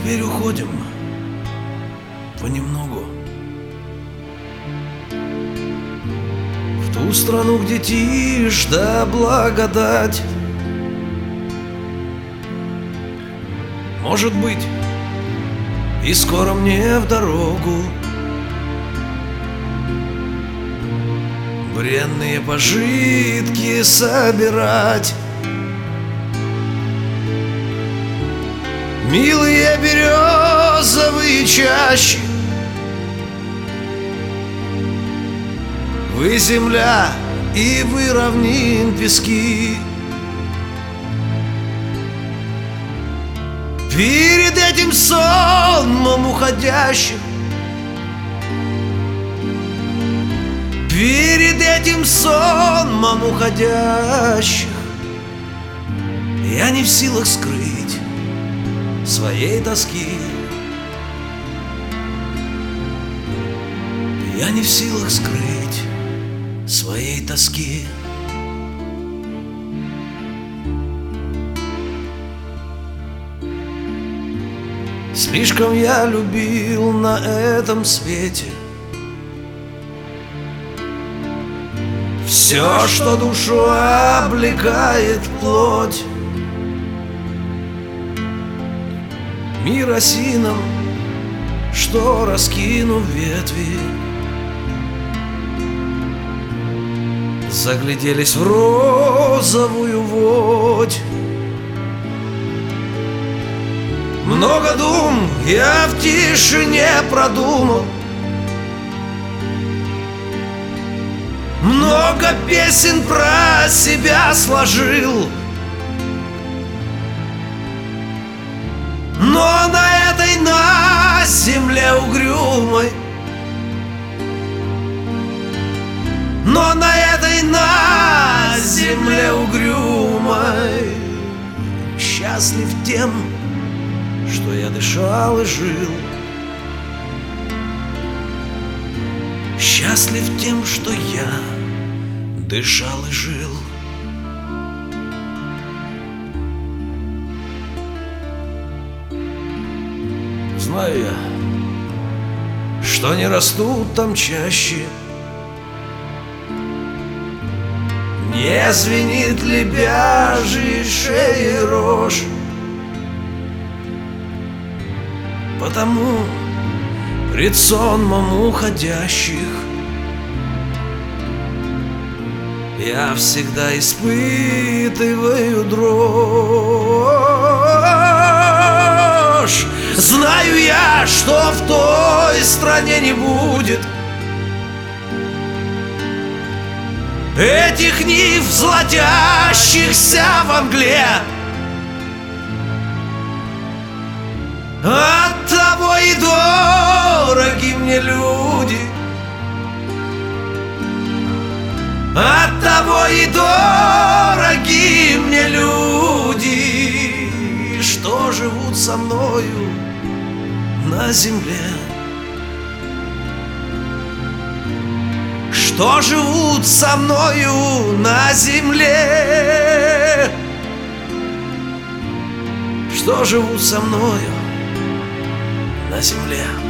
теперь уходим понемногу в ту страну, где тишь да благодать. Может быть, и скоро мне в дорогу бренные пожитки собирать. Милые березовые чащи, вы земля и вы равнин пески. Перед этим сонмом уходящих, перед этим сонмом уходящих, я не в силах скрыть своей тоски. Я не в силах скрыть своей тоски. Слишком я любил на этом свете все, что душу облекает плоть. Мир осином, что, раскинув ветви, загляделись в розовую водь. Много дум я в тишине продумал, много песен про себя сложил, но на этой, на земле угрюмой, но на этой, на земле угрюмой счастлив тем, что я дышал и жил. Счастлив тем, что я дышал и жил. Знаю я, что не растут там чаще, не звенит лебяжьей шеи рожь. Потому пред сонмом уходящих я всегда испытываю дрожь. Знаю я, что в той стране не будет этих нив, золотящихся во мгле. Оттого и дороги мне люди, оттого и дороги мне люди, что живут со мною на земле, что живут со мною на земле, что живут со мною на земле.